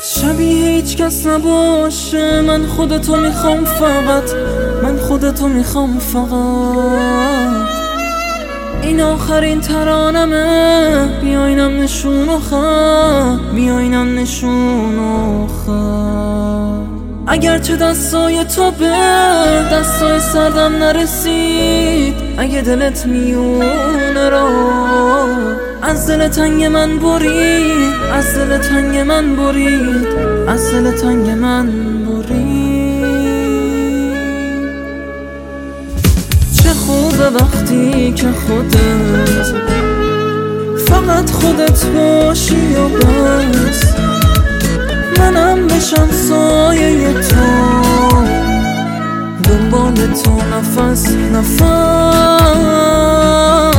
شبیه هیچ کس نباشه، من خودتو میخوام فقط، من خودتو میخوام فقط. این آخرین ترانمه، بیاینم نشون آخر، بیاینم نشون آخر. اگرچه دستای تو به دستای سردم نرسید، اگه دلت میونه را از دل تنگ من برید، از دل تنگ من برید، از دل تنگ من برید. چه خوبه وقتی که خودت، فقط خودت باشی و بس، منم بشم سایه تو، دنبال تو نفس نفس.